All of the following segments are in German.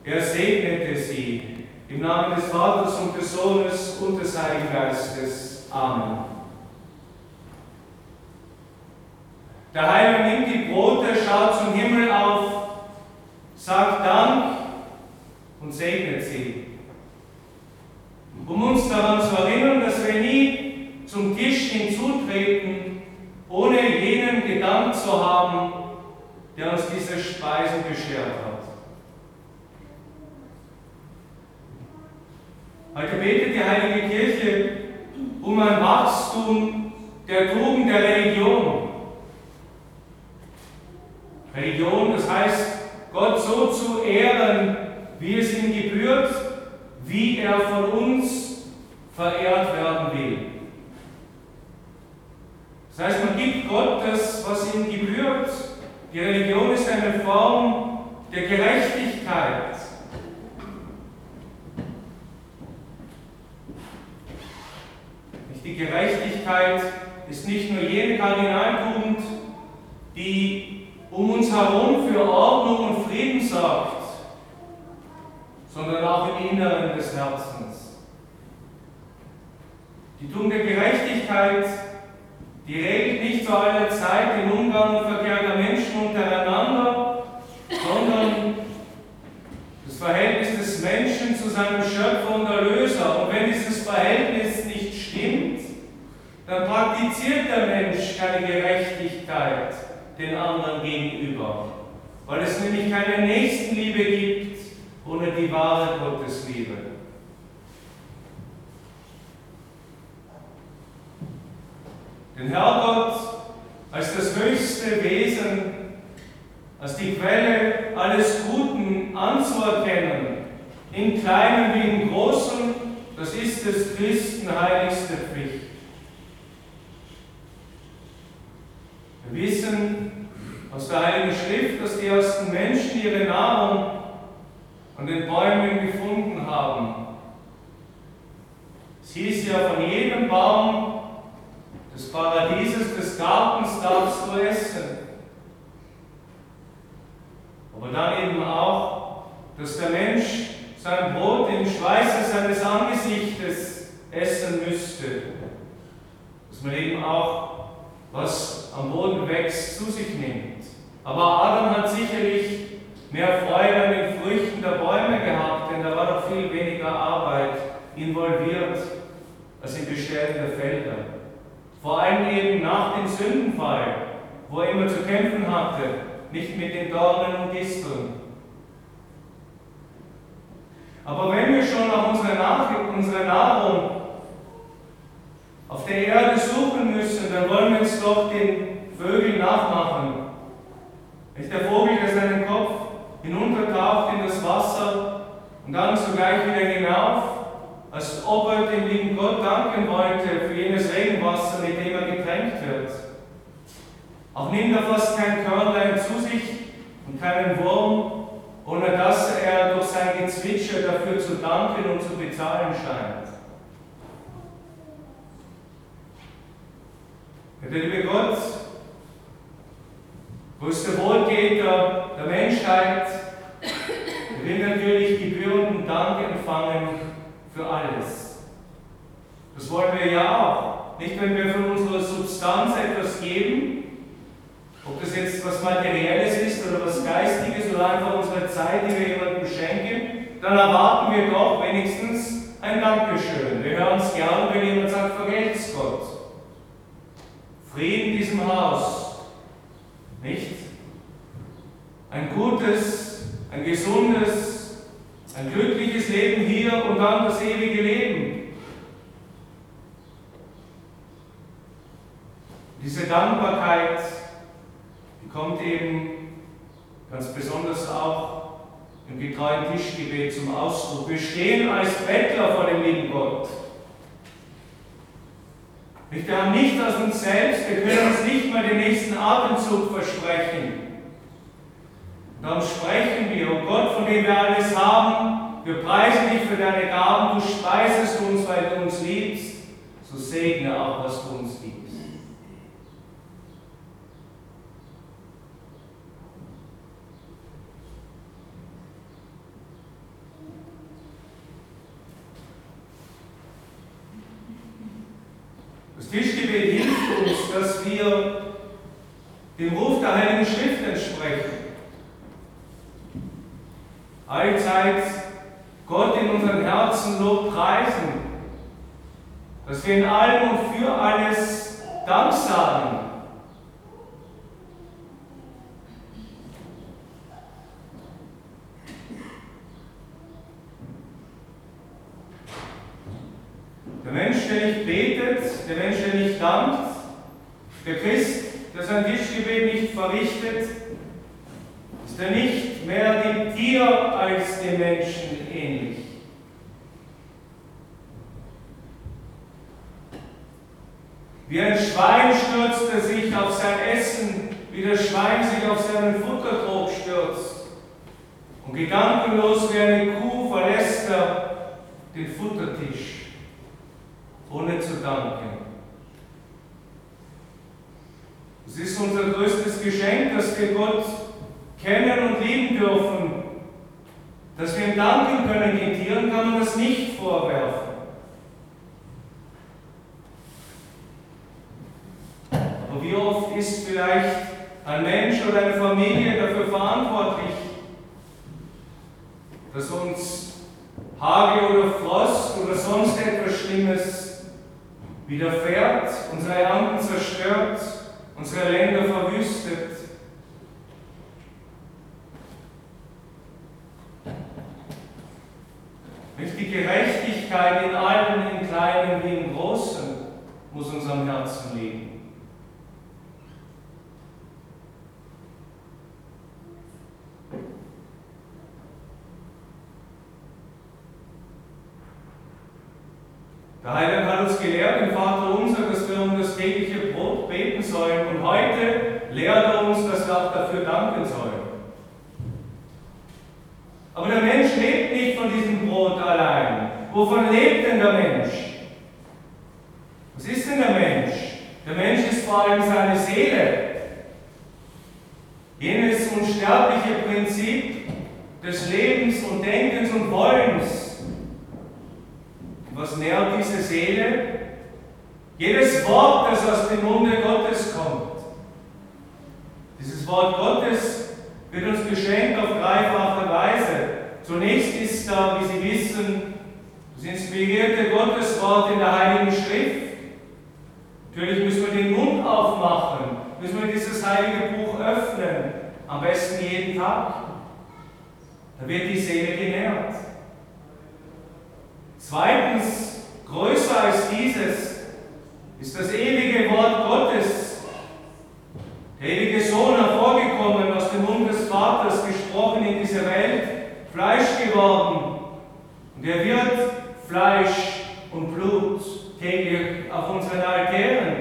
Er segnete sie. Im Namen des Vaters und des Sohnes und des Heiligen Geistes. Amen. Der Heiland nimmt die Brote, schaut zum Himmel auf, sagt Dank und segnet sie. Um uns daran zu erinnern, dass wir nie zum Tisch hinzutreten, ohne jenen gedankt zu haben, der uns diese Speisen beschert hat. Heute betet die Heilige Kirche um ein Wachstum der Tugend der Religion. Religion, das heißt, Gott so zu ehren, wie es ihm gebührt, wie er von uns verehrt werden will. Das heißt, man gibt Gott das, was ihm gebührt. Die Religion ist eine Form der Gerechtigkeit. Die Gerechtigkeit ist nicht nur jene Kardinaltugend, die um uns herum für Ordnung und Frieden sorgt, sondern auch im Inneren des Herzens. Die Tugend der Gerechtigkeit, die regelt nicht zu aller Zeit den Umgang und Verkehr der Menschen untereinander, sondern das Verhältnis des Menschen zu seinem Schöpfer und Erlöser. Und wenn dieses Verhältnis nicht stimmt, dann praktiziert der Mensch keine Gerechtigkeit den anderen gegenüber, weil es nämlich keine Nächstenliebe gibt ohne die wahre Gottesliebe. Den Herrgott als das höchste Wesen, als die Quelle alles Guten anzuerkennen, im Kleinen wie im Großen, das ist des Christen heiligste Pflicht. Wir wissen aus der Heiligen Schrift, dass die ersten Menschen ihre Nahrung an den Bäumen gefunden haben. Es hieß ja, von jedem Baum des Paradieses, des Gartens darfst du essen. Aber dann eben auch, dass der Mensch sein Brot im Schweiße seines Angesichtes essen müsste. Dass man eben auch, was am Boden wächst, zu sich nimmt. Aber Adam hat sicherlich mehr Freude an den Früchten der Bäume gehabt, denn da war noch viel weniger Arbeit involviert als im Bestellen der Felder. Vor allem eben nach dem Sündenfall, wo er immer zu kämpfen hatte, nicht mit den Dornen und Disteln. Aber wenn wir schon nach unserer Nahrung auf der Erde suchen müssen, dann wollen wir uns doch den Vögeln nachmachen. Nicht der Vogel, der seinen Kopf hinuntertaucht in das Wasser und dann sogleich wieder hinauf, als ob er dem lieben Gott danken wollte für jenes Regenwasser, mit dem er getränkt wird. Auch nimmt er fast kein Körnlein zu sich und keinen Wurm, ohne dass er durch sein Gezwitscher dafür zu danken und zu bezahlen scheint. Der liebe Gott, größter Wohltäter der Menschheit, will natürlich gebührenden Dank empfangen für alles. Das wollen wir ja auch. Nicht, wenn wir von unserer Substanz etwas geben, ob das jetzt was Materielles ist oder was Geistiges oder einfach unsere Zeit, die wir jemandem schenken, dann erwarten wir doch wenigstens ein Dankeschön. Wir hören es gern, wenn jemand sagt, vergelt's Gott. Frieden in diesem Haus. Nicht? Ein gutes, ein gesundes, ein glückliches Leben hier und dann das ewige Leben. Diese Dankbarkeit, die kommt eben ganz besonders auch im getreuen Tischgebet zum Ausdruck. Wir stehen als Bettler vor dem lieben Gott. Wir haben nicht aus uns selbst, wir können uns nicht mal den nächsten Atemzug versprechen. Darum sprechen wir, oh Gott, von dem wir alles haben, wir preisen dich für deine Gaben, du speisest uns, weil du uns liebst, so segne auch, was du uns gibst. Tischgebet hilft uns, dass wir dem Ruf der Heiligen Schrift entsprechen. Allzeit Gott in unseren Herzen Lob preisen, dass wir in allem und für alles Dank sagen. Der Mensch, der nicht betet, der Mensch, der nicht dankt, der Christ, der sein Tischgebet nicht verrichtet, ist er nicht mehr dem Tier als dem Menschen ähnlich. Wie ein Schwein stürzt er sich auf sein Essen, wie das Schwein sich auf seinen Futtertrog stürzt. Und gedankenlos wie eine Kuh verlässt er den Futtertisch, ohne zu danken. Es ist unser größtes Geschenk, dass wir Gott kennen und lieben dürfen. Dass wir ihm danken können, den Tieren kann man das nicht vorwerfen. Aber wie oft ist vielleicht ein Mensch oder eine Familie dafür verantwortlich, dass uns Hagel oder Frost oder sonst etwas Schlimmes widerfährt, unsere Ernten zerstört, unsere Länder verwüstet. Nicht die Gerechtigkeit in allem, im Kleinen wie im Großen, muss uns am Herzen liegen. Der Heiland hat uns gelehrt im Vater unser, dass wir um das tägliche Brot beten sollen. Und heute lehrt er uns, dass wir auch dafür danken sollen. Aber der Mensch lebt nicht von diesem Brot allein. Wovon lebt denn der Mensch? Was ist denn der Mensch? Der Mensch ist vor allem seine Seele. Jenes unsterbliche Prinzip des Lebens und Denkens und Wollens. Was nährt diese Seele? Jedes Wort, das aus dem Munde Gottes kommt. Dieses Wort Gottes wird uns geschenkt auf dreifache Weise. Zunächst ist da, wie Sie wissen, das inspirierte Gotteswort in der Heiligen Schrift. Natürlich müssen wir den Mund aufmachen, müssen wir dieses heilige Buch öffnen, am besten jeden Tag. Da wird die Seele genährt. Zweitens, größer als dieses, ist das ewige Wort Gottes. Der ewige Sohn hervorgekommen aus dem Mund des Vaters, gesprochen in diese Welt, Fleisch geworden. Und er wird Fleisch und Blut täglich auf unseren Altären.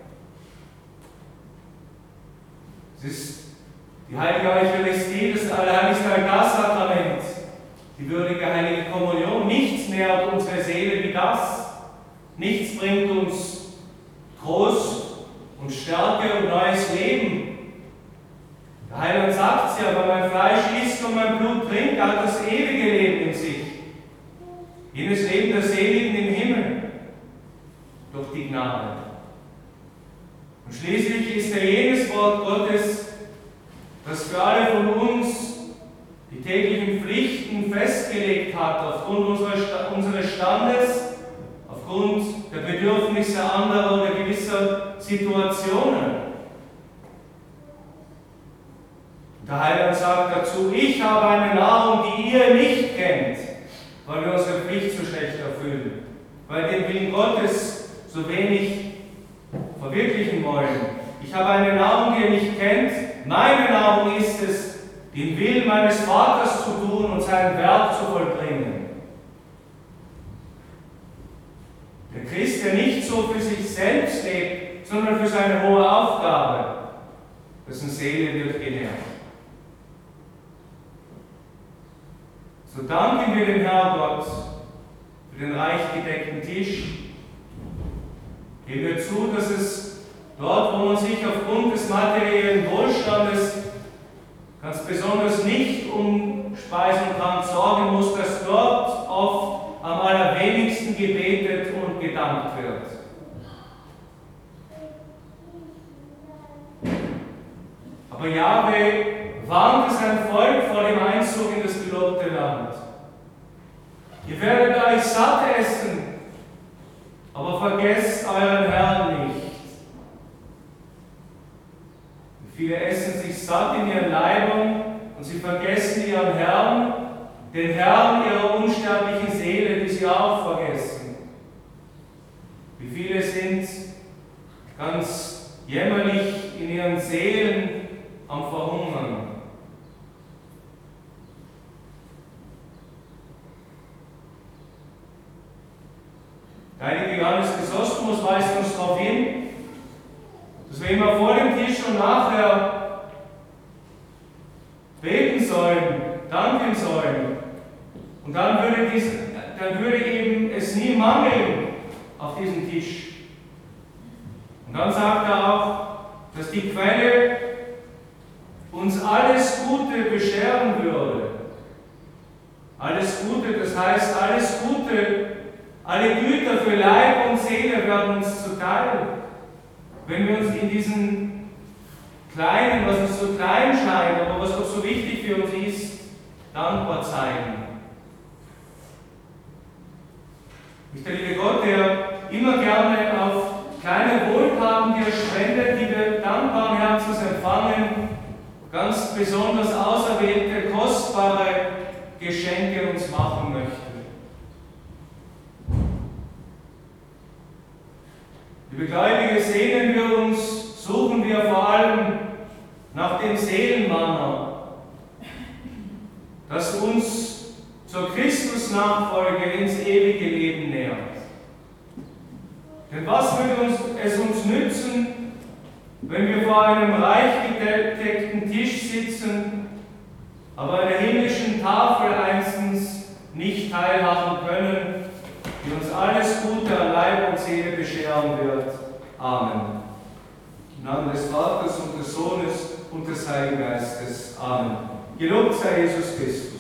Es ist die heilige Eucharistie, das allerheiligste Altarsakrament, die würdige heilige Kommunion. Nichts nährt unsere Seele wie das. Nichts bringt uns Trost und Stärke und neues Leben. Der Heiland sagt es ja, wenn mein Fleisch isst und mein Blut trinkt, er hat das ewige Leben in sich. Jenes Leben der Seligen im Himmel, durch die Gnade. Und schließlich ist er jenes Wort Gottes, das für alle von uns die täglichen Pflichten festgelegt hat, aufgrund unseres Standes, aufgrund der Bedürfnisse anderer oder gewisser Situationen. Der Heiland sagt dazu, ich habe eine Nahrung, die ihr nicht kennt, weil wir unsere Pflicht so schlecht erfüllen, weil wir den Willen Gottes so wenig verwirklichen wollen. Ich habe eine Nahrung, die ihr nicht kennt. Meine Nahrung ist es, den Willen meines Vaters zu tun und sein Werk zu vollbringen. Der Christ, der nicht so für sich selbst lebt, sondern für seine hohe Aufgabe, dessen Seele wird genährt. So danken wir dem Herrgott für den reich gedeckten Tisch. Geben wir zu, dass es dort, wo man sich aufgrund des materiellen Wohlstandes ganz besonders nicht um Speis und Trank sorgen muss, dass dort oft am allerwenigsten gebetet und gedankt wird. Aber Jahwe warnte sein Volk vor dem Einzug in das gelobte Land. Ihr werdet euch satt essen, aber vergesst euren Herrn nicht. Viele essen sich satt in ihren Leibern und sie vergessen ihren Herrn, den Herrn ihrer unsterblichen Seele, die sie auch vergessen. Wie viele sind ganz jämmerlich in ihren Seelen am Verhungern. Der heilige Johannes Chrysostom weist uns darauf hin, dass wir immer vor dem Tisch und nachher beten sollen, danken sollen. Und dann würde eben es nie mangeln auf diesem Tisch. Und dann sagt er auch, dass die Quelle uns alles Gute bescheren würde. Alles Gute, das heißt, alles Gute, alle Güter für Leib und Seele werden uns zuteil, wenn wir uns in diesen kleinen, was uns so klein scheint, aber was doch so wichtig für uns ist, dankbar zeigen. Nicht der liebe Gott, der immer gerne auf kleine Wohltaten, die er spendet, die wir dankbaren Herzens empfangen, ganz besonders auserwählte, kostbare Geschenke uns machen möchte. Liebe Gläubige, sehnen wir uns, suchen wir vor allem nach dem Seelenmanna, das uns zur Christusnachfolge ins ewige Leben nähert. Denn was würde es uns nützen, wenn wir vor einem reich gedeckten Tisch sitzen, aber an der himmlischen Tafel einstens nicht teilhaben können, die uns alles Gute an Leib und Seele bescheren wird. Amen. Im Namen des Vaters und des Sohnes und des Heiligen Geistes. Amen. Gelobt sei Jesus Christus.